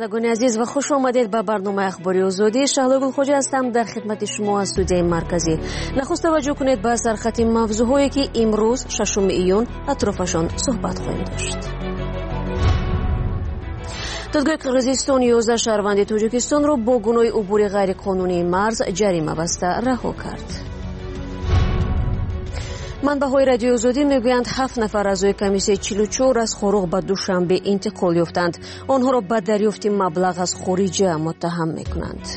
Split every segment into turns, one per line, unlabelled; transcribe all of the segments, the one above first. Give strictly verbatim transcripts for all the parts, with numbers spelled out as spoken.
شنوندگان عزیز و خوش آمدید به برنامه اخباری آزادی. شهلا گلخوجه هستم در خدمت شما از استودیوی مرکزی. نخست توجه کنید به سرخط موضوعاتی که امروز ششم ایون اطرافشان صحبت خواهیم داشت. دادگاه قرقیزستان یازده شهروند تاجیکستان را با گناه عبور غیرقانونی مرز جریمه بسته رها کرد. منبع‌های رادیو آزادی میگویند هفت نفر اعضای کمیسیون چهل و چهار از خروق به دوشنبه انتقال یافتند. آنها را به دریافت مبلغ از خارجه متهم میکنند.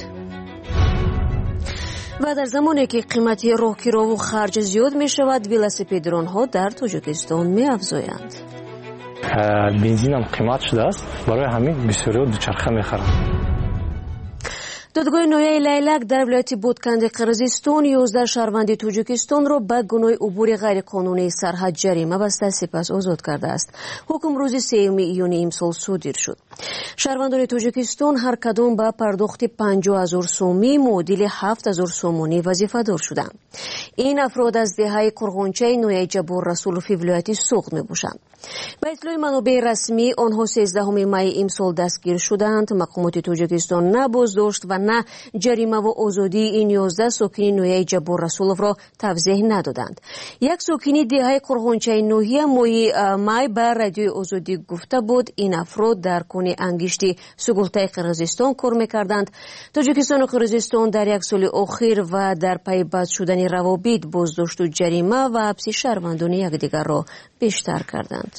و در زمانی که قیمت راهگیرها و خرج زیاد می شود، ولسیپدرانها در تاجیکستان می افزایند.
بنزین هم قیمت شده است، برای همین بسیاری دوچرخه میخرند.
دادگاه نایه لیلک در ولایت بودکند قرقیزستان یازده شهروند تاجیکستان را به گناه عبور غیرقانونی سرحد جریمه بسته سپس آزاد کرده است. حکم روز سوم ایون امسال صادر شد. شهروندان تاجیکستان هر کدام به پرداخت پنجاه هزار سومی معادل هفت هزار سومانی وظیفه دار شدند. این افراد از دهه قرغنچه نایه جبور رسولوفی ولایت سوخت می باشند. به اطلاع منابع رسمی آنها سیزدهم می امسال دستگیر شدند. مقامات تاجیکستان نه بازداشت و نه جریمه و آزادی این یازده ساکن نایه جبور رسولوف را توضیح ندادند. یک ساکن دهه قرغنچه نوحیه مای می به رادیو آزادی گفته بود این افراد در کون انگشتی سگلته قرقیزستان کار میکردند. تاجیکستان و قرقیزستان در یک سال اخیر و در پی بد شدن روابط بازداشت و جریمه و حبس شهروندان یکدیگر را بیشتر کردند.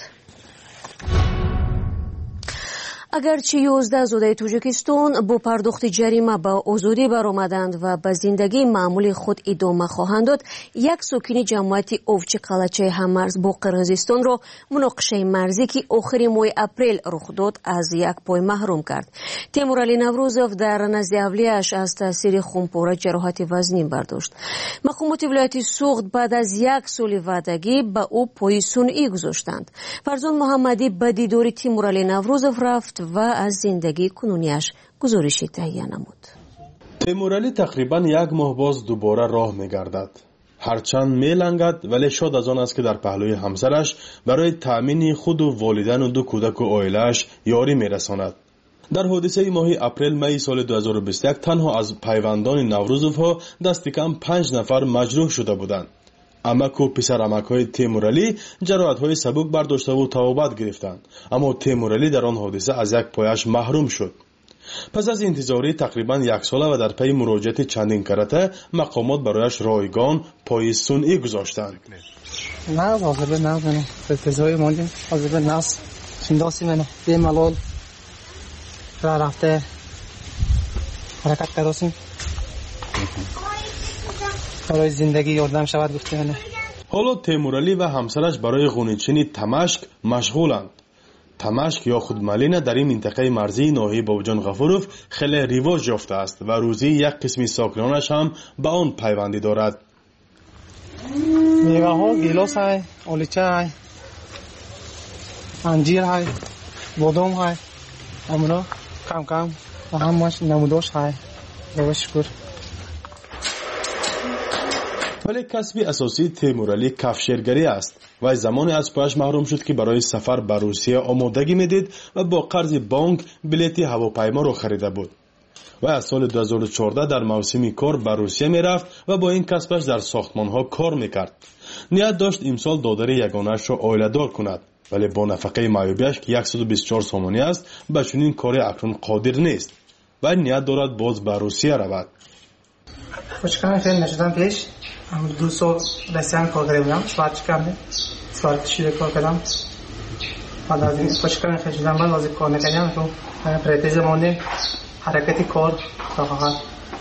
اگرچه یازده زاده تاجیکستان با پرداخت جریمه به آزادی برآمدند و به زندگی معمولی خود ادامه خواهند داد، یک ساکن جماعت اوچی قلچه هممرز با قرقیزستان را مناقشه مرزی که آخر ماه اپریل رخ داد از یک پای محروم کرد. تیمورعلی نوروزوف در نزد اولیه‌اش از تاثیر خونپاره جراحت وزنی برداشت. مقامات ولایت سوخت بعد از یک سال وعدگی به او پای صنعی گذاشتند. فرزند محمدی به دیدار تیمورعلی نوروزوف رفت و از زندگی کنونیش گزارشی تهیه نمود.
تیمورعلی تقریبا یک ماه باز دوباره راه می‌گردد. هرچند می‌لنگد ولی شاد از آن است که در پهلوی همسرش برای تأمین خود و والدین و دو کودک و عائله‌اش یاری می‌رساند. در حادثه ماه اپریل می سال دو هزار و بیست و یک تنها از پیوندان نوروزوف ها دست کم پنج نفر مجروح شده بودند. عمک و پسر عمک‌های تیمورعلی جراحت‌های سبک برداشته و توبت گرفتند، اما تیمورعلی در آن حادثه از یک پایش محروم شد. پس از انتظاری تقریبا یک ساله و در پی مراجعت چندین کرته مقامات برایش رایگان پای صنعی گذاشتند.
نه واقعا نه نه انتظاری ماندیم واقعا ناس شنداسی منه به ملال را رفته حرکت کردیم برای زندگی یاردم شود گفتن.
حالا تیمورعلی و همسرش برای غنیچینی تمشک مشغولند. تمشک یا خود ملینه در این منطقه مرزی ناحیه بابجان غفوروف خیلی رواج یافته است و روزی یک قسمی ساکنانش هم به آن پیوندی دارد.
میوه ها گیلاس های، آلیچه های، انجیر های، بادام های، امنا کم کم و همش نموداش های. خدا شکر.
ولی کسب اساسی تیمورعلی کفشیرگری است و زمانی از پایش محروم شد که برای سفر به روسیه آمادگی میدید و با قرض بانک بلیط هواپیما را خریده بود و از سال دو هزار و چهارده در موسم کار به روسیه میرفت و با این کسبش در ساختمان ها کار میکرد. نیت داشت امسال دادر یگانه‌اش را عائله دار کند ولی با نفقه معیوبش که صد و بیست و چهار سومانی است به چنین کاری اکنون قادر نیست و نیت دارد باز به روسیه رود.
خوشکن خیلی نشدم پیش دو سال رسیان کار کرده بودم شوهر چکم سوال کشیده کار کردم بعد از این خوشکن خیلی شدم بعد واسه کار نکردم تو پریتیز مانده حرکتی کار تا فقط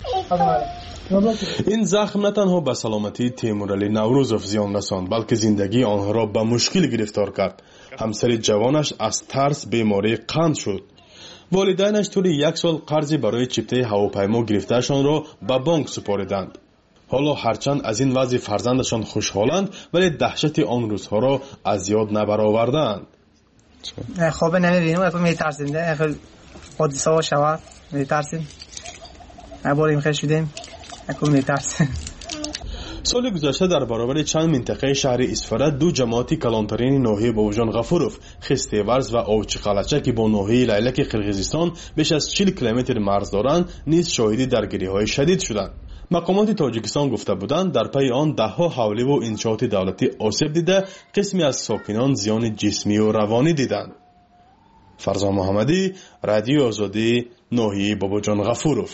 این زخم نه تنها به سلامتی تیمورعلی نوروزوف زیان رساند بلکه زندگی آنها را به مشکل گرفتار کرد. همسر جوانش از ترس بیماری قند شد. والدینش طول یک سال قرضی برای چپته هواپیما گرفتهشان را به بانک سپاریدند. حالا هرچند از این وضع فرزندشان خوشحالند ولی دهشت آن روزها را از یاد نبرآوردند.
خواب نمیبینیم اکنون میترسیم ده حادثه ها شود میترسیم نباریم خیلی شدیم اکنون میترسیم.
سال گذشته در برابر چند منطقه شهر اسفره دو جماعت کلانترین ناحیه باباجان غفوروف خستیورز و اوچ قلچه که با ناحیه لیلک قرقیزستان بیش از چهل کیلومتر مرز دارند نیز شاهد درگیری‌های شدید شدند. مقامات تاجیکستان گفته بودند در پی آن دهها حوله و انشاءات دولتی آسیب دیده، قسمی از ساکنان زیان جسمی و روانی دیدند. فرزان محمدی، رادیو آزادی، ناحیه باباجان غفوروف.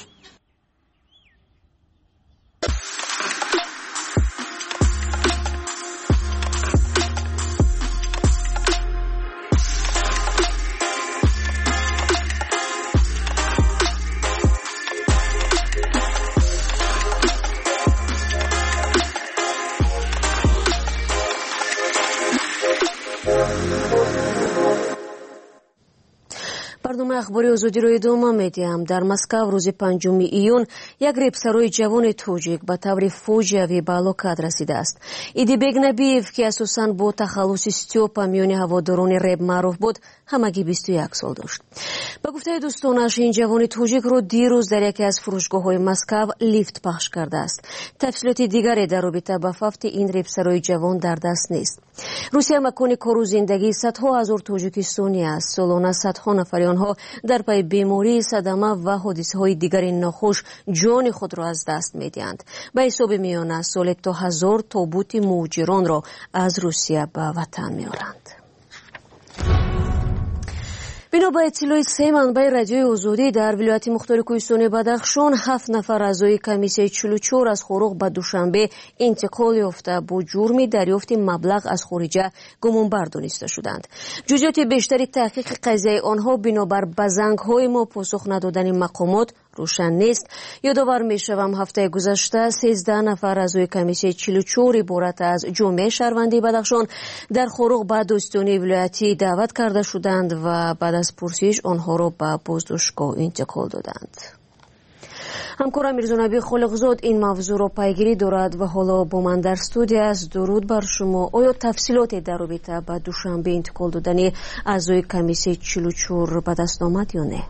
برنامه اخباری آزادی رو ادامه میدیم. در مسکو روز پنجم ایون یک ریبسروی جوان توجیک به طور فوجیوی به هلاکت رسیده است. ایدیبگ نبیев که اساساً با تخلص استیوپا میان هواداران ریب معروف بود همگی بیست و یک سال داشت. به گفته دوستانش این جوان توجیک رو دیروز در یکی از فروشگاه‌های مسکو لیفت پخش کرده است. تفصیلات دیگری در رابطه با فوت این ریبسروی جوان در دست نیست. روسیه مکان کار و زندگی صدها هزار توجیکستانی است. سالانه صدها نفر آنها در پی بیماری، صدمه و حادثه‌های دیگر ناخوش جان خود را از دست می‌دهند. به حساب میانه سال تا هزار تابوت مهاجران را از روسیه به وطن می‌آورند. بنا به اطلاع سه منبع رادیوی آزادی در ولایت مختار کوهستان بدخشان هفت نفر اعضای کمیسیون چهل و چهار از خوروغ به دوشنبه انتقال یافته با جرم دریافت مبلغ از خارجه گمانبر دانسته شدند. جزئیات بیشتری تحقیق قضیه آنها بنابر بزنگ‌های ما پاسخ ندادن مقامات روشن نیست. یادآور می‌شوم هفته گذشته سیزده نفر اعضای کمیسیون چهل و چهار عبارت از جامعه شهروندی بدخشان در خوروغ به دوستانه ولایتی دعوت کرده شدند و بعد از پرسش آنها را به بازداشتگاه انتقال دادند. همکارم میرزا خالقزاد این موضوع را پیگیری دارد و حالا با من در استودیو است. درود بر شما. آیا تفصیلاتی در رابطه با دوشنبه انتقال دادن اعضای کمیسیون چهل و چهار به دست آمد یا نه؟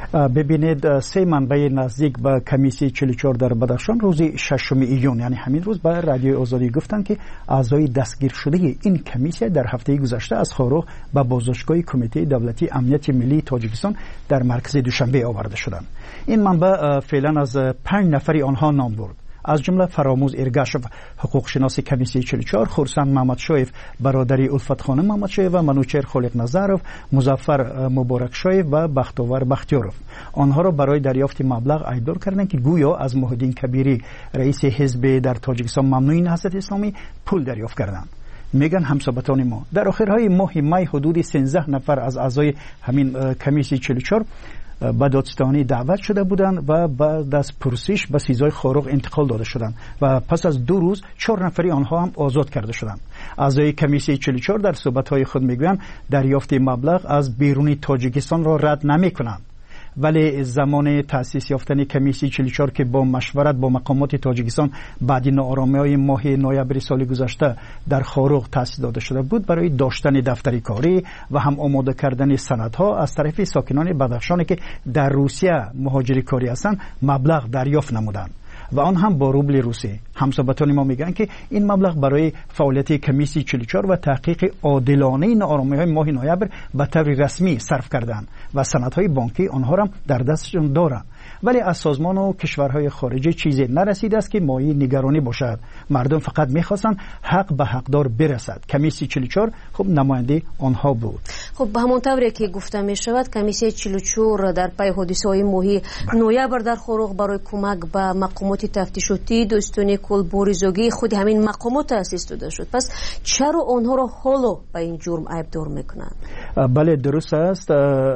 ببینید، سه منبع نزدیک به کمیسیون چهل و چهار در بدخشان روز ششم ایون یعنی همین روز به رادیو آزادی گفتند که اعضای دستگیر شده این کمیسیون در هفته گذشته از خوروغ به بازداشتگاه کمیته دولتی امنیت ملی تاجیکستان در مرکز دوشنبه آورده شدند. این منبع فعلا از پنج نفری آنها نام برد، از جمله فراموز ارگاشف حقوق شناس کمیسیون چهل و چهار، خورسند محمدشایف برادری الفت خانم محمدشایف و منوچهر خالق نظرов، مظفر مبارکشایف و بختاور بختیارov آنها را برای دریافت مبلغ ایدار کردند که گویا از محیدین کبیری رئیس حزب در تاجیکستان ممنوع نهضت اسلامی پول دریافت کردند. میگن همسابتان ما در آخرهای ماه می حدود سیزده نفر از اعضای همین کمیسیون چهل و چهار به دادستانی دعوت شده بودند و بعد از پرسش به سیزای خوروغ انتقال داده شدند و پس از دو روز چهار نفری آنها هم آزاد کرده شدند. اعضای کمیسیون چهل و چهار در صحبت‌های خود میگویند دریافت مبلغ از بیرون تاجیکستان را رد نمی‌کنند، ولی زمان تأسیس یافتن کمیسیون چهل و چهار که با مشورت با مقامات تاجیکستان بعد ناآرامی‌های ماه نوامبر سال گذشته در خوروغ تأسیس داده شده بود، برای داشتن دفتری کاری و هم آماده کردن سندها از طرف ساکنان بدخشانی که در روسیه مهاجر کاری هستند مبلغ دریافت نمودند و آن هم با روبل روسی. همسابتان ما میگن که این مبلغ برای فعالیت کمیسیون چهل و چهار و تحقیق عادلانه ناآرامی‌های ماه نوامبر به طور رسمی صرف کردند و سندهای بانکی آنها را در دستشان دارند، ولی از سازمان و کشورهای خارجی چیزی نرسیده است که مایه نگرانی باشد. مردم فقط میخواستند حق به حقدار برسد. کمیسیون چهل و چهار خب نماینده آنها بود.
خب به همون طوری که گفته می شود کمیسیون چهل و چهار در پی حادثه‌های ماه نوامبر در خوروغ برای کمک به مقامات تفتیشاتی دوستانه کلبوریزوگی خود همین مقامات تأسیس داده شد. پس چرا آنها را حالا به این جرم عیبدار میکنند؟
بله درست است.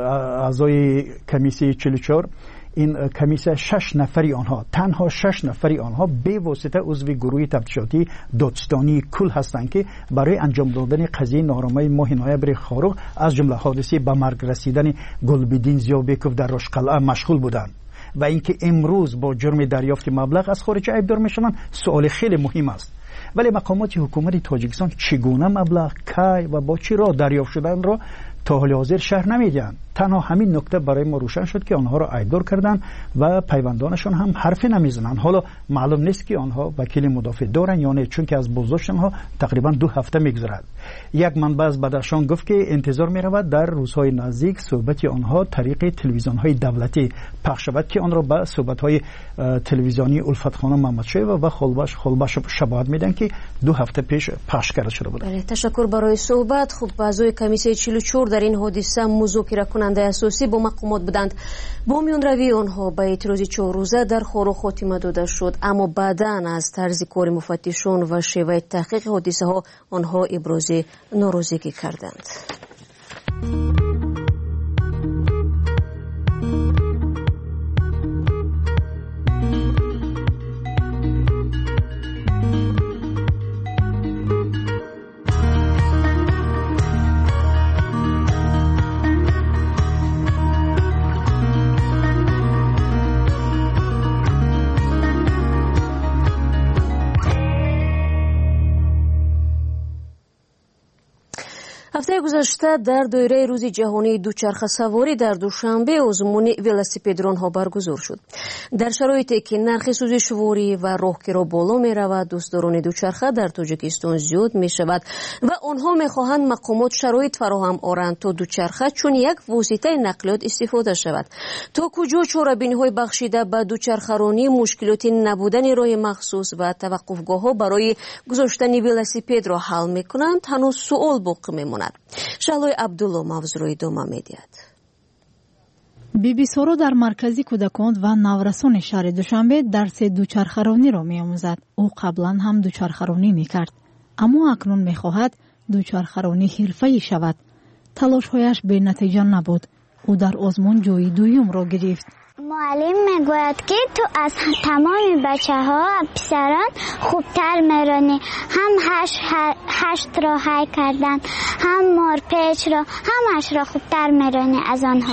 اعضای کمیسیون چهل و چهار این کمیسیون شش نفری آنها تنها شش نفری آنها به واسطه عضو گروه تفتیشاتی دادستانی کل هستند که برای انجام دادن قضیه ناآرامی ماه نوامبر خوروغ از جمله حادثه به مرگ رسیدن گلبدین زیابکوف در رشقلعه مشغول بودند و اینکه امروز با جرم دریافت مبلغ از خارج عیبدار میشوند سوال خیلی مهم است. ولی مقامات حکومت تاجیکستان چگونه مبلغ کی و با چی را دریافت شدن را تا حال حاضر شهر نمیگن. تنها همین نکته برای ما روشن شد که آنها را عیبدار کردن و پیوندانشان هم حرفی نمیزنن. حالا معلوم نیست که آنها وکیل مدافع دارن یا نه، چون که از بازداشت آنها تقریبا دو هفته میگذرد. یک منبع از بدخشان گفت که انتظار میرود در روزهای نزدیک صحبت آنها طریق تلویزیون های دولتی پخش شود که آن را به صحبت های تلویزیونی الفت خانم محمدشایو و خلبش خلبش شباهت میدن که دو هفته پیش پخش کرده شده بود.
بله، تشکر برای صحبت. خطبه اعضای کمیسیون چهل و چهار در این حادثه مذاکره کننده اساسی با مقامات بودند. با میانروی آنها به اعتراض چهار روزه در خارا خاتمه داده شد، اما بعداً از طرز کار مفتشان و شیوه تحقیق حادثه ها آنها ابراز ناراضگی کردند. هفته گذشته در دایره روز جهانی دوچرخه سواری در دوشنبه آزمون ولسیپدران ها برگزار شد. در شرایطی که نرخ سوزشواری و راهگیرها بالا می رود، دوستداران دوچرخه در تاجیکستان زیاد می شود و آنها می خواهند مقامات شرایط فراهم آورند تا دوچرخه چون یک واسطه نقلیات استفاده شود. تا کجا چاره‌بینی های بخشیده به دوچرخه‌رانی، مشکلات نبودن راه مخصوص و توقفگاه ها برای گذاشتن ولسیپد را حل می کنند هنوز سوال باقی می ماند. شالوی عبدالله موضوع ادامه می‌دهد.
بیبی سورو در مرکزی کودکان و نورسان شهر دوشنبه درس دوچرخه‌رانی را می‌آموزد. او قبلا هم دوچرخه‌رانی می‌کرد، اما اکنون می‌خواهد دوچرخه‌رانی حرفه‌ای شود. تلاش‌هایش به نتیجه نبود. او در آزمون جای دوم را گرفت.
معلم میگوید که تو از تمام بچه ها پسران خوبتر میرانی. هم هشت, هشت را های کردن، هم مارپیچ را، همش را خوبتر میرانی از آنها.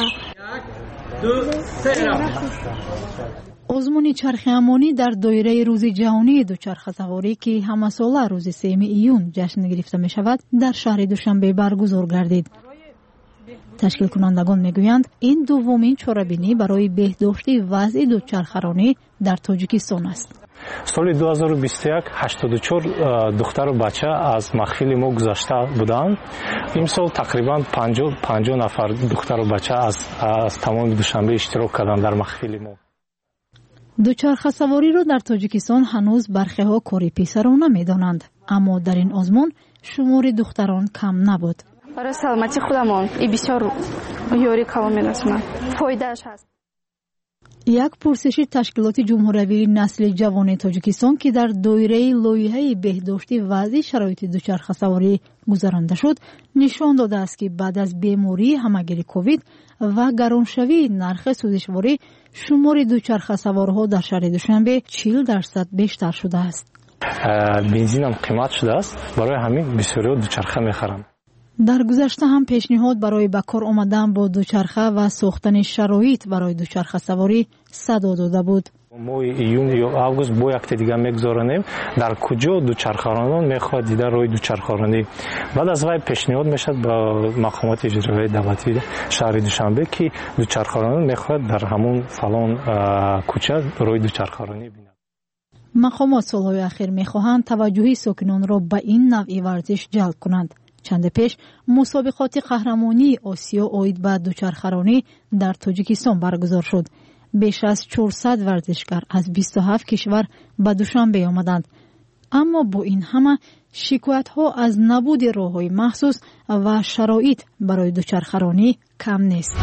آزمون چرخ امانی در دایره روز جهانی دوچرخه سواری که همه ساله روز سوم ایون جشن گرفته می شود در شهر دوشنبه برگزار گردید. تشکیل کنندگان میگویند این دومین چاره‌بینی برای بهداشت وضع دوچرخه‌رانی در تاجیکستان است.
سال دو هزار و بیست و یک هشتاد و چهار دختر و بچه از محفل ما گذشته بودند. این سال تقریبا پنجاه نفر دختر و بچه از از تمام دوشنبه اشتراک کردند در محفل ما.
دوچرخه سواری را در تاجیکستان هنوز برخی ها کاری پسرانه می‌دانند، اما در این آزمون شمار دختران کم نبود.
برای سلامتی خودمان این بسیار یاری کلام می‌رسونم. فایده‌اش هست.
یک پرسش تشکیلات جمهوری نسل جوان تاجیکستان که در دایره لایحه بهداشت وضع شرایط دوچرخه سواری گذرانده شد نشان داده است که بعد از بیماری همگیر کووید و گرانشوی نرخ سوزشواری شمار دوچرخه سوارها در شهر دوشنبه چهل درصد بیشتر شده است.
بنزین هم قیمت شده است، برای همین بسیاری دوچرخه می‌خرند.
در گذشته هم پیشنهاد برای به کار آمدن با دوچرخه و ساختن شرایط برای دوچرخه سواری صدا داده بود.
ما ایون یا آگوست با یک دیگه میگذارنیم در کجا دوچرخه‌رانان میخواد دیده روی دوچرخه‌رانی. بعد از وی پیشنهاد میشد با مقامات اجرایی دولتی شهر دوشنبه که دوچرخه‌رانان میخواد در همون فلان کوچه روی دوچرخه‌رانی بینند.
مقامات سالهای اخیر میخواهند توجه ساکنان را به این نوع ورزش جلب کنند. چند پیش مسابقات قهرمانی آسیا عاید به دوچرخه‌رانی در تاجیکستان برگزار شد. بیش از چهارصد ورزشکار از بیست و هفت کشور به دوشنبه آمدند. اما با این همه شکایت‌ها از نبود راه‌های مخصوص و شرایط برای دوچرخه‌رانی کم نیست.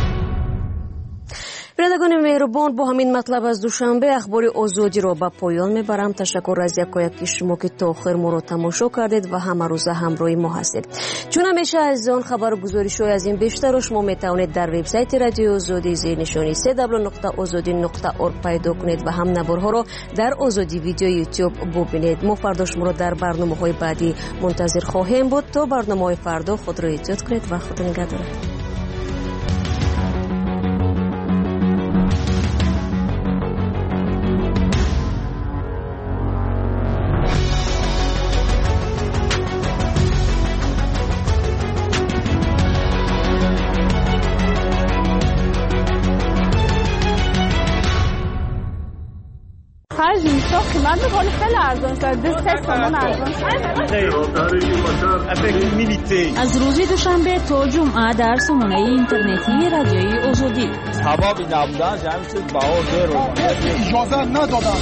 بینندگان مهربان، با همین مطلب از دوشنبه اخبار آزادی را به پایان میبرم. تشکر از یکایک شما که تا آخر ما را تماشا کردید و همه روز همراه ما هستید. چون همیشه از آن خبر و گزارش‌های از این بیشتر را شما میتوانید در وبسایت رادیو آزادی زیر نشانی سه دبلیو نقطه آزادی نقطه اورگ پیدا کنید و هم نوارها را در آزادی ویدیو یوتیوب ببینید. ما فردا شما را در برنامه‌های بعدی منتظر خواهیم بود. تا برنامه‌های فردا خود را ایجاد کنید و خدا نگهدار.
قیمت میکنه خیلی ارزان شده. سه تومن ارزان شده.
از روز دوشنبه تا جمعه در سامانه اینترنتی رادیوی آزادی.
هوا بی نبودن جمعی چیز باور رو
اجازه ندادن.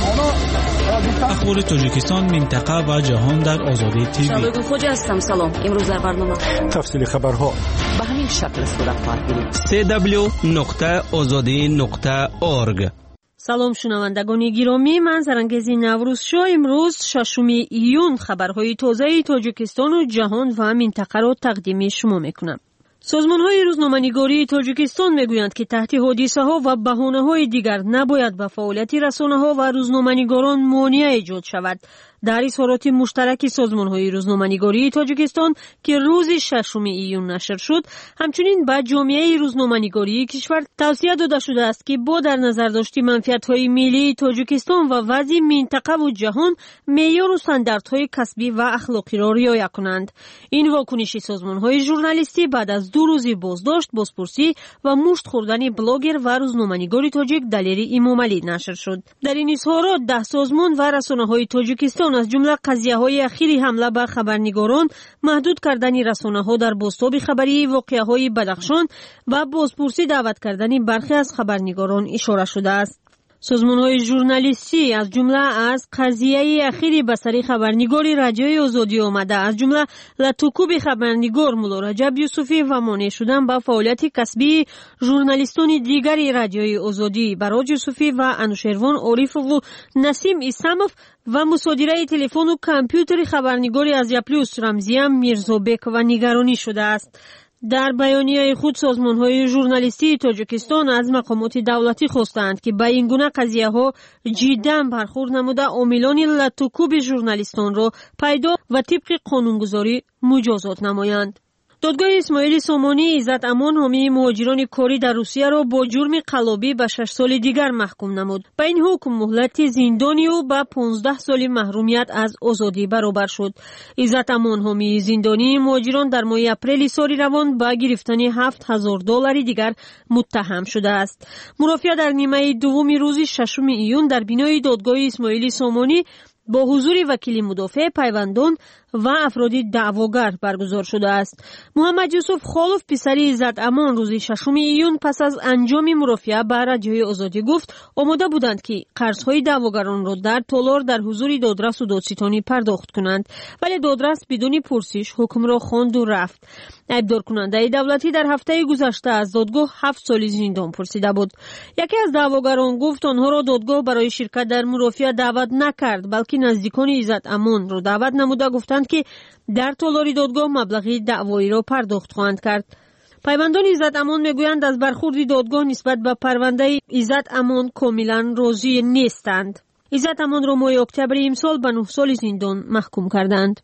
اخبار تاجیکستان، منطقه و جهان در آزادی تیوی.
شالوی خوج هستم. سلام. امروز در برنامه
تفصیل خبرها
به همین شکل صورت خواهد گرفت.
سی دبلیو نقطه آزادی نقطه اورگ.
سلام شنوندگان گرامی، من زرنگزی نوروز شو. امروز ششم ایون خبرهای تازه تاجیکستان و جهان و منطقه را تقدیم شما میکنم. سازمان‌های روزنامه‌نگاری تاجیکستان میگویند که تحت حادثه‌ها و بهانه‌های دیگر نباید به فعالیت رسانه‌ها و روزنامه‌نگاران مانع ایجاد شود. در اظهارات مشترک سازمان‌های روزنامه‌نگاری تاجیکستان که روز ششم ایون نشر شد، همچنین به جامعه روزنامه‌نگاری کشور توصیه داده شده است که با در نظر داشت منفعت‌های ملی تاجیکستان و وضع منطقه و جهان، معیار و استانداردهای کسبی و اخلاقی را رعایت کنند. این واکنش سازمان‌های ژورنالیستی بعد از دو روز بازداشت، بازپرسی و مشت خوردن بلاگر و روزنامه‌نگار تاجیک دلیری امامعلی نشر شد. در این اظهارات ده سازمان و رسانه‌های تاجیکستان از جمله قضیه‌های اخیری حمله به خبرنگاران، محدود کردن رسانه‌ها در بازتاب خبری، واقعه‌های بدخشان و بازپرسی دعوت کردن برخی از خبرنگاران اشاره شده است. سازمان‌های ژورنالیستی از جمله از قضیه اخیری به سر خبرنگار رادیوی آزادی آمده، از جمله لطوکوب خبرنگار مولا رجب یوسفی و مانع شدن به فعالیت کسبی ژورنالیستان دیگر رادیوی آزادی براج یوسفی و انوشیروان عارف و نسیم اسماف و مصادره تلفن و کامپیوتر خبرنگار از یپلوس رمزی میرزابک و نگرانی شده است. در بیانیه خود سازمان‌های ژورنالیستی تاجیکستان از مقامات دولتی خواستند که به این گونه قضیه‌ها جداً برخورد نموده عاملان لطوکوب ژورنالیستان را پیدا و طبق قانونگذاری مجازات نمایند. دادگاه اسماعیل سامانی عزت امان حامی مهاجران کاری در روسیه را با جرم قلابی به شش سال دیگر محکوم نمود. به این حکم مهلت زندانی و به پانزده سال محرومیت از آزادی برابر شد. عزت امان حامی زندانی مهاجران در ماه اپریل سال روان به گرفتن هفت هزار دلار دیگر متهم شده است. مرافعه در نیمه دوم روز ششم ایون در بینای دادگاه اسماعیل سامانی با حضور وکیل مدافع، پیوندان و افراد دعواگر برگزار شده است. محمد یوسف خالف پسر عزت امان روز ششم ایون پس از انجام مرافعه به رادیوی آزادی گفت آماده بودند که قرضهای دعواگران را در تالار در حضور دادرس و دادستانی پرداخت کنند، ولی دادرس بدون پرسش حکم را خواند و رفت. ایبدار کننده دولتی در هفته گذشته از دادگاه هفت سال زندان پرسیده بود. یکی از دعواگران گفت آنها را دادگاه برای شرکت در مرافعه دعوت نکرد، بلکه نزدیکان عزت امان را دعوت نموده گفتند که در تالار دادگاه مبلغ دعوایی را پرداخت خواهند کرد. پیوندان عزت امان میگویند از برخورد دادگاه نسبت به پرونده عزت امان کاملا راضی نیستند. عزت امان را ماه اکتبر امسال به نه سال زندان محکوم کردند.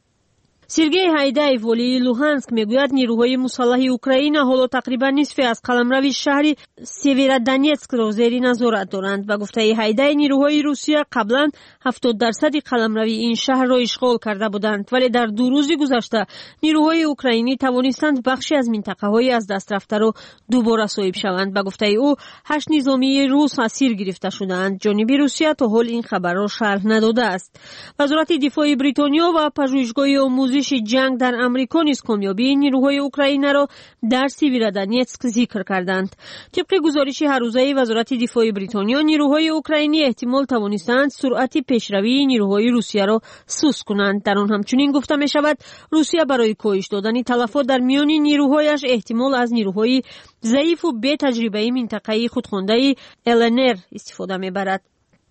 سرگئی هایدای والی لوهانسک میگوید نیروهای مسلح اوکراین حالا تقریبا نصف از قلمرو شهر سیورودونتسک را زیر نظارت دارند و گفته هایدای نیروهای روسیه قبلا هفتاد درصد قلمرو این شهر را اشغال کرده بودند، ولی در دو روز گذشته نیروهای اوکراینی توانستند بخشی از منطقه‌های از دست رفته را دوباره صاحب شوند و گفته او هشت نظامی روس اسیر گرفته شدند. جانب روسیه تا حال این خبر را شرح نداده است. وزارت دفاع بریتانیا و پژوهشگاه آموزش جنگ در امریکا نیز کامیابی نیروهای اوکراین را در سیورودونتسک ذکر کردند. طبق گزارش هر روزه وزارت دفاع بریتانیا، نیروهای اوکراینی احتمال توانستند سرعت پیشروی نیروهای روسیه را سوس کنند. در آن همچنین گفته می شود روسیه برای کاهش دادن تلفات در میان نیروهایش احتمال از نیروهای ضعیف و بی تجربه منطقه خودخوانده ال ان ار استفاده می برد.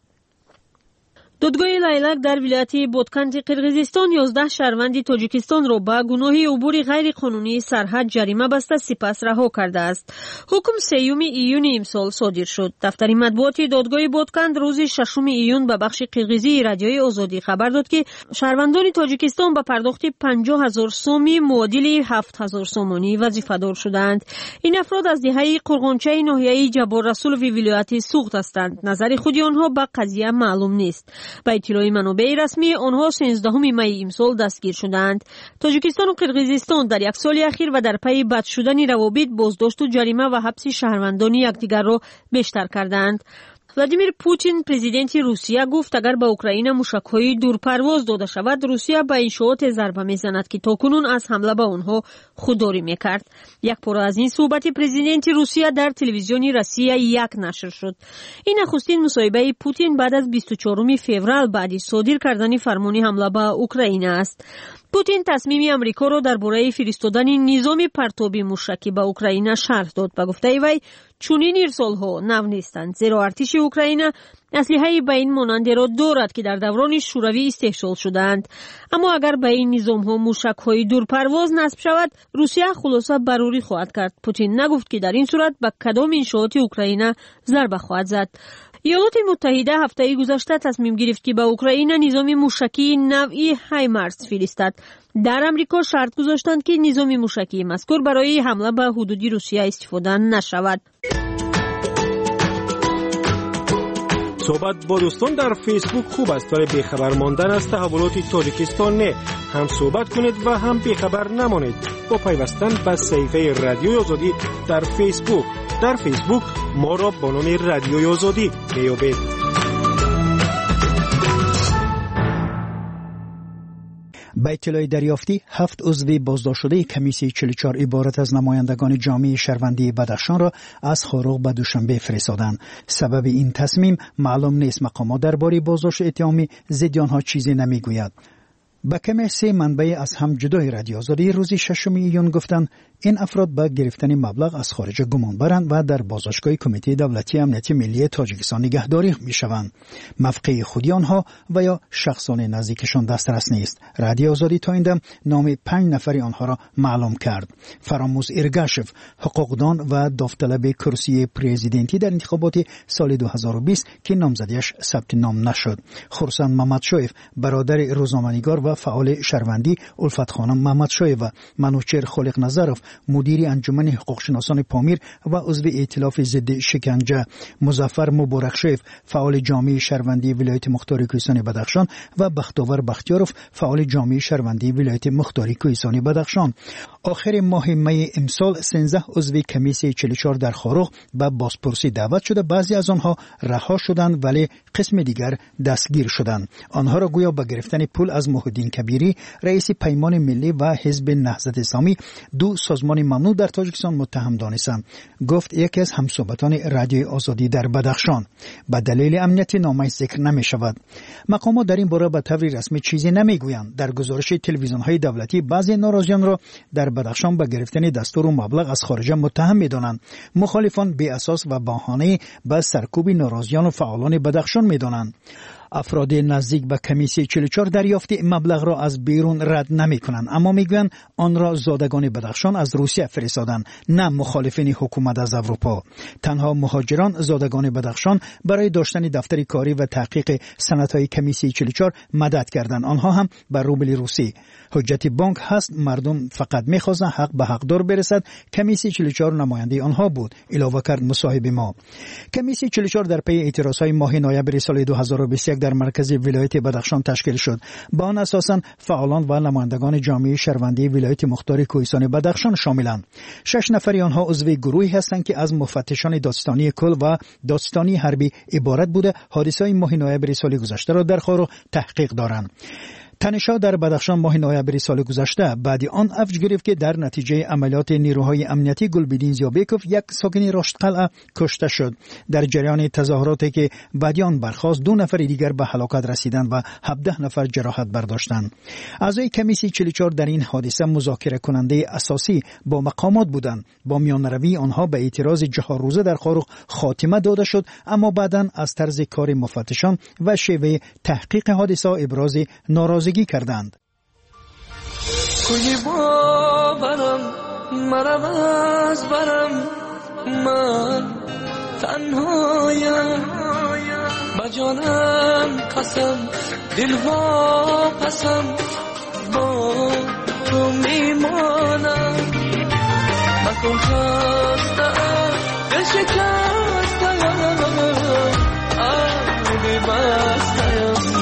دادگاه لیلک در ولایت بودکند قرقیزستان یازده شهروند تاجیکستان را به گناه عبور غیر قانونی سرحد جریمه بسته سپس رها کرده است. حکم سیوم ایون امسال صادر شد. دفتر مطبوعات دادگاه بودکند روز ششم ایون به بخش قرقیزی رادیوی آزادی خبر داد که شهروندان تاجیکستان به پرداخت پنجاه هزار سومی معادل هفت هزار سومانی وظیفه‌دار شدند. این افراد از دهه قرغنچه ناحیه جبار رسول و ولایت سوخت هستند. نظر خود آنها به قضیه معلوم نیست. با اطلاع منابع رسمی آنها سیزدهم می امسال دستگیر شدند. تاجیکستان و قرقیزستان در یک سال اخیر و در پی بد شدن روابط بازداشت و جریمه و حبس شهروندان یکدیگر را بیشتر کردند.
владимир путин президенти русия гуфт агар ба украина мушакҳои дурпарвоз дода шавад русия ба иншооте зарба мезанад ки токунун аз ҳамла ба онҳо худдорӣ мекард. як пора аз ин суҳбати президенти русия дар телевизиони россия як нашр шуд. ин нахустин мусоҳибаи путин баъд аз бисту чоруми феврал баъди содир кардани фармони ҳамла ба украина аст. путин тасмими амрикоро дар бораи фиристодани низоми партоби мушакӣ ба украина шарҳ дод. ба гуфтаи вай чунин ирсолҳо нав нестанд, зеро артиши украина аслиҳаи ба ин монандеро дорад ки дар даврони шӯравӣ истеҳсол шудаанд. аммо агар ба ин низомҳо мушакҳои дурпарвоз насб шавад, русия хулоса барорӣ хоҳад кард. путин нагуфт ки дар ин сурат ба кадом иншооти украина зарба хоҳад зад. ایالات متحده هفته گذشته تصمیم گرفت که به اوکراین نظام موشکی نوعی هایمارس فرستد. در امریکا شرط گذاشتند که نظام موشکی مذکور برای حمله به حدود روسیه استفاده نشود.
صحبت با دوستان در فیسبوک خوب است ولی بیخبر ماندن از تحولات تاجیکستان نه. هم صحبت کنید و هم بیخبر نمانید با پیوستن به صفحه رادیوی آزادی در فیسبوک. در فیسبوک ما را با نام رادیوی آزادی بیابید.
به اطلاع دریافتی هفت عضو بازداشت شده کمیسیون چهل و چهار عبارت از نمایندگان جامعه شهروندی بدخشان را از خاروق به دوشنبه فرستادند. سبب این تصمیم معلوم نیست. مقامات درباره بازداشت اتهامی ضد آنها چیزی نمیگوید. با کمی سه منبع از هم جدای رادیو آزادی روز ششم ایون گفتند این افراد با گرفتن مبلغ از خارج گمان برند و در بازداشتگاه کمیته دولتی امنیت ملی تاجیکستان نگهداری میشوند. موقع خودی آنها و یا شخصان نزدیکشان دسترس نیست. رادیو آزادی تا این دم نام پنج نفر آنها را معلوم کرد. فراموز ارگاشف، حقوقدان و داوطلب کرسی پرزیدنتی در انتخابات سال دو هزار و بیست که نامزدیش ثبت نام نشد. خرسند محمدشایف، برادر روزنامه‌نگار و فعال شهروندی الفت خانم محمدشایف و منوچهر خالق نظرف، مدیر انجمن حقوقشناسان پامیر و عضو ائتلاف ضد شکنجه، مظفر مبارکشایف، فعال جامعه شهروندی ولایت مختار کوهستان بدخشان و بختاور بختیاروف، فعال جامعه شهروندی ولایت مختار کوهستان بدخشان. آخر ماه می امسال سیزده عضو کمیسیون چهل و چهار در خاروق به بازپرسی دعوت شده. بعضی از آنها رها شدند ولی قسم دیگر دستگیر شدند. آنها را گویا با گرفتن پول از محیدین کبیری، رئیس پیمان ملی و حزب نهضت اسلامی، دو سازمان ممنوع در تاجیکستان متهم دانستند. گفت یکی از همصحبتان رادیو آزادی در بدخشان. به دلیل امنیت نامش ذکر نمی شود. مقامات در این باره به طور رسمی چیزی نمی گویند. در گزارش تلویزیون های دولتی بعضی ناراضیان را در بدخشان به گرفتن دستور و مبلغ از خارج متهم می دانند. مخالفان بی اساس و بهانه به سرکوب ناراضیان و فعالان بدخشان می دانند. افراد نزدیک به کمیسیون چهل و چهار دریافت مبلغ را از بیرون رد نمی کنند، اما می گویند آن را زادگان بدخشان از روسیه فرستادند، نه مخالفین حکومت از اروپا. تنها مهاجران زادگان بدخشان برای داشتن دفتر کاری و تحقیق سندهای کمیسیون چهل و چهار مدد کردند، آنها هم بر روبل روسی. حجت بانک هست مردم فقط می‌خواستند حق به حقدار برسد. کمیسیون چهل و چهار نماینده آنها بود، اضافه کرد مصاحب ما. کمیسیون چهل و چهار در پی اعتراضهای ماه نوامبر سال دو هزار و بیست و یک در مرکز ولایت بدخشان تشکیل شد. با آن اساساً فعالان و نمایندگان جامعه شهروندی ولایت مختار کوهستان بدخشان شاملند. شش نفر آنها عضو گروهی هستند که از مفتشان دادستانی کل و دادستانی حربی عبارت بوده حادثه‌های ماه نوامبر سال گذشته را در خاروق تحقیق دارند. تنش‌ها در بدخشان ماه نوامبر سال گذشته بعد آن افج گرفت که در نتیجه عملیات نیروهای امنیتی گلبدین زیابکوف یک ساکن رشتقلعه کشته شد. در جریان تظاهراتی که بعد آن برخاست دو نفر دیگر به هلاکت رسیدند و هفده نفر جراحت برداشتند. اعضای کمیسیون چهل و چهار در این حادثه مذاکره کننده اساسی با مقامات بودند. با میانروی آنها به اعتراض چهار روزه در خاروق خاتمه داده شد، اما بعداً از طرز کار مفتشان و شیوه تحقیق حادثه ابراز ناراضگی کردند.
کوی باورم منم از برم من تنهایم با جانم قسم دل وا پسم با تو میمانم مکن خستم دل شکستم آبی بستم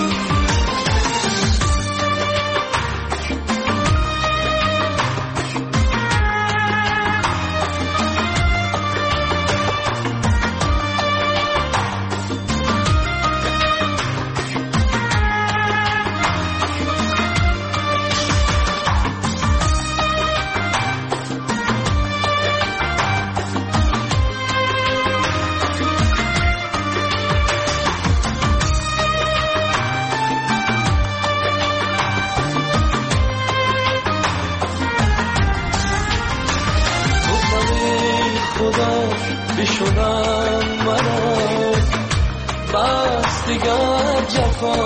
دیگر جفا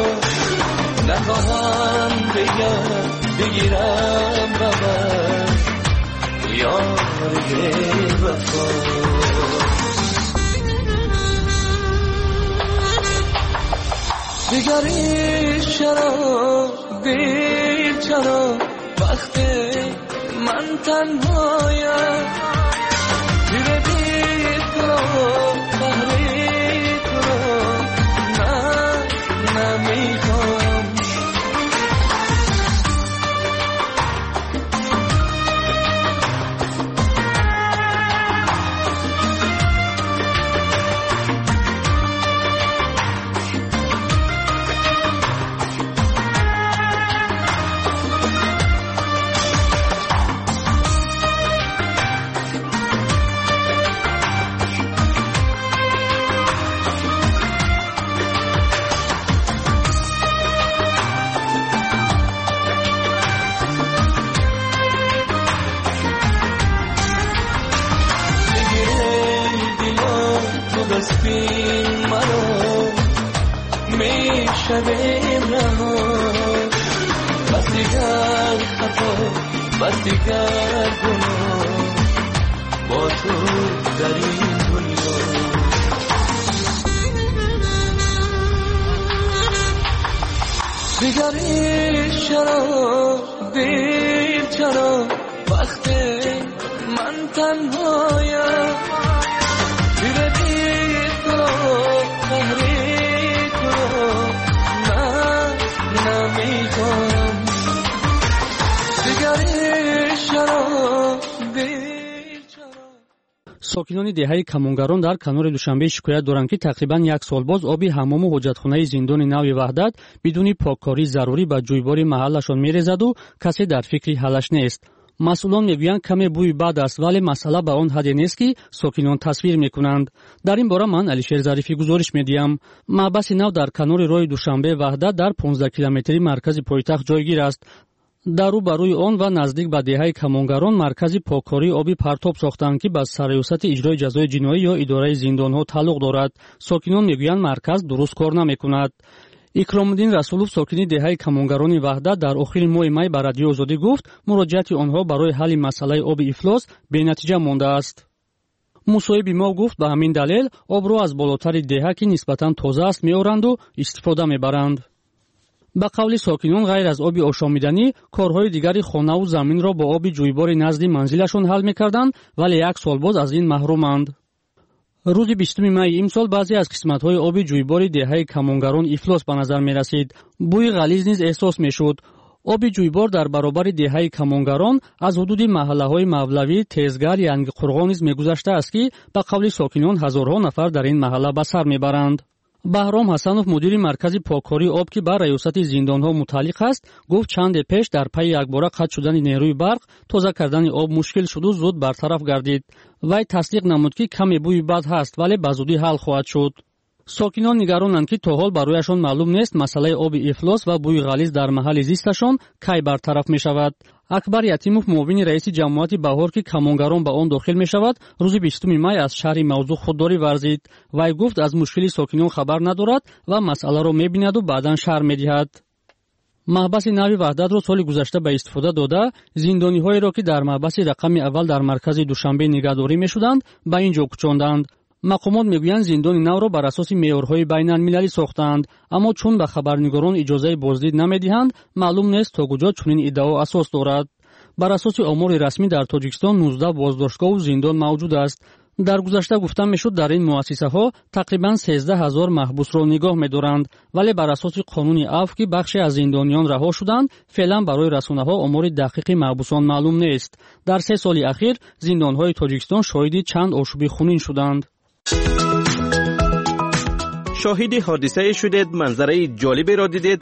نخواهم دیگر بگیرم ببر یار وفا دیگری چرا دیر چرا وقتی من تنهایم دیره دید تو رو تحریک تو رو نه نمیخوام شدیم رها بس دیگر خطا بس دیگر گناه با تو در این دنیا دیگری چرا دیر چرا وقتی من تنهایم دیره دیر تو رو تحریک تو رو نمیخوام دیگری چرا دیر چرا.
ساکنان دهه کامونگاران در کنار دوشنبه شکایت دارند که تقریبا یک سال باز آبی حمام و حاجتخانه زندان نوی وحدت بدون پاککاری ضروری به جویبار محلشان میرسد و کسی در فکر حلش نیست. مسئولان میگویند کمی بوی بد است ولی مسئله به آن حد نیست که ساکنان تصویر میکنند. در این باره من علیشیر ظریفی گزارش میدیم. محبس نو در کنار راه دوشنبه وحدت در پانزده کیلومتری مرکز پایتخت جایگیر است. در رو بروی آن و نزدیک به دهه کامونگاران مرکز پاککاری آبی پرتاب ساختند که به سرایوسط اجرای جزای جنایی یا اداره زندانها تعلق دارد. ساکنان میگویند مرکز درست کار نمیکند. اکرامالدین رسولوف ساکنی دهه کامونگاران وحدت در آخر ماه می به رادیو آزادی گفت مراجعت آنها برای حل مسئله آب افلاس بی‌نتیجه مانده است. مصاحب ما گفت به همین دلیل آب را از بالاتر دهه که نسبتاً تازه است میآورند و استفاده میبرند. به قول ساکنان غیر از آب آشامیدنی کارهای دیگری خانه و زمین را با آب جویبار نزد منزلشان حل میکردند ولی یک سال باز از این محرومند. روز بیستم می امسال بعضی از قسمت‌های آب جویبار دهه کامونگاران افلاس به نظر می‌رسید. بوی غلیظ نیز احساس می‌شد. آب جویبار در برابر دهه کامونگاران از حدود محله‌های مولوی، تیزگر، ینگ قرغان نیز می‌گذشته است که به قول ساکنان هزارها نفر در این محله به سر می‌برند. بهرام حسنوف مدیر مرکز پاککاری آب که به ریاست زندان‌ها متعلق است گفت چند پیش در پی یکباره قطع شدن نیروی برق تازه کردن آب مشکل شد و زود برطرف گردید. وی تصدیق نمود که کمی بوی بد هست ولی به زودی حل خواهد شد. ساکنان نگرانند که تا حال برایشان معلوم نیست مسئله آب افلاس و بوی غلیظ در محل زیستشان کی برطرف می شود. اکبر یتیموف معاون رئیس جماعت بهار که کامونگاران به آن داخل می شود روز بیستم می از شهر موضوع خودداری ورزید. وی گفت از مشکلی ساکنان خبر ندارد و مسئله را می بیند و بعدا شرح می دهد. محبس نوی وحدت را سال گذشته به استفاده داده زندانی هایی را که در محبس رقم اول در مرکز دوشنبه نگهداری می شدند به اینجا کوچاندند. مقامات میگویند زندان نو را بر اساس معیارهای بین المللی ساختند اما چون به خبرنگاران اجازه بازدید نمیدهند معلوم نیست تا کجا چنین ادعا اساس دارد. بر اساس آمار رسمی در تاجیکستان نوزده بازداشتگاه و زندان موجود است. در گذشته گفته میشد در این مؤسسه ها تقریبا سیزده هزار محبوس را نگاه می‌دارند ولی بر اساس قانون عفو که بخشی از زندانیان رها شدند فعلا برای رسانه‌ها آمار دقیق محبوسان معلوم نیست. در سه سال اخیر زندان‌های تاجیکستان شاهد چند آشوب خونین شدند.
شاهد حادثه شدید، منظره جالبی را دیدید